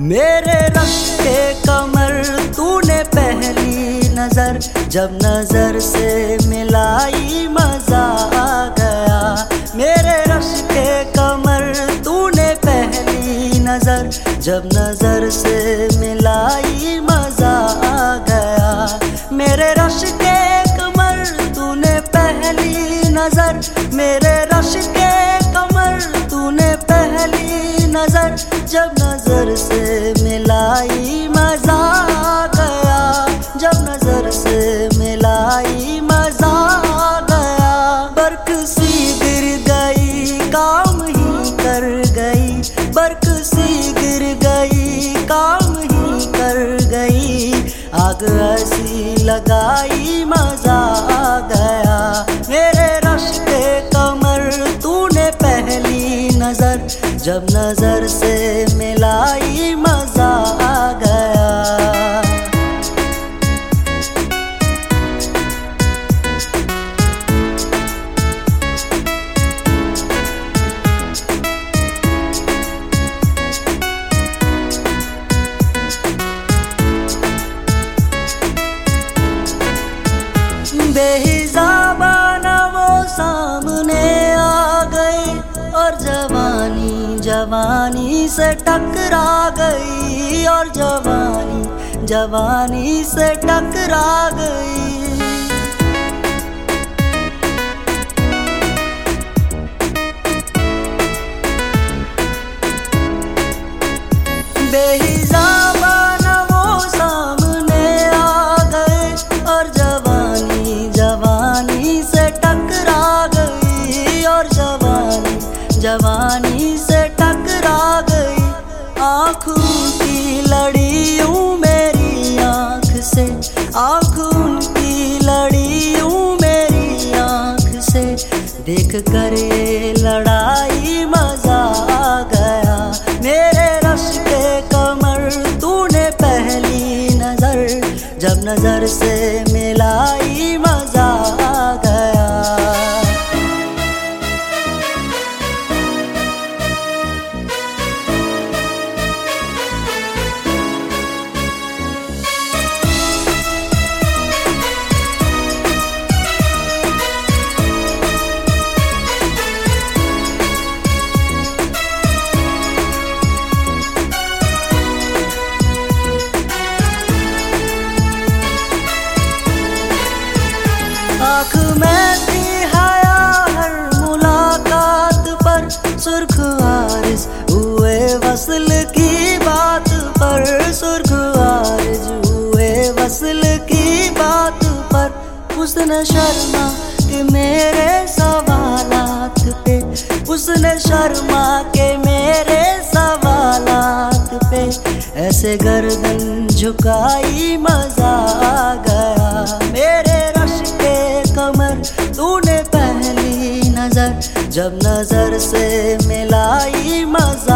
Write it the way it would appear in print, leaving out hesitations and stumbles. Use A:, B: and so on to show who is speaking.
A: मेरे रश के कमर तूने पहली नजर, जब नजर से मिलाई मजा आ गया। मेरे रश के कमर तूने पहली नजर, जब नजर से मिलाई मजा आ गया। मेरे रश के कमर तूने पहली नजर, मेरे रश के कमर तूने पहली नजर, जब नजर से मिलाई मजा आ गया। जब नजर से मिलाई मजा आ गया। बर्क सी गिर गई काम ही कर गई, बर्क सी गिर गई काम ही कर गई। आग ऐसी लगाई मजा आ गया। मेरे रश के कमर तूने पहली नजर, जब नजर से मिलाई मजा आ गया। बेहिसाबाना वो सामने आ गए और जवानी जवानी से टकरा गई, और जवानी जवानी से टकरा गई। बेहिसाबाना वो सामने आ गए और जवानी जवानी से टकरा गई, और जवानी जवानी से टकरा गई। आँखों की लड़ी यूं मेरी आँख से, आँखों की लड़ी यूं मेरी आँख से, देख कर ये लड़ाई मजा आ गया। मेरे रश के कमर तूने पहली नजर, जब नजर से मिलाई मजा आ गया। आँख में थी हया हर मुलाकात पर, सुर्ख आरिज़ हुए वसल की बात पर, सुर्ख आरिज़ हुए वसल की बात पर। उसने शर्मा के मेरे सवालात पे, उसने शर्मा के मेरे सवालात पे, ऐसे गर्दन झुकाई मजा आ गया। मेरे रश के कमर तूने पहली नजर, जब नजर से मिलाई मजा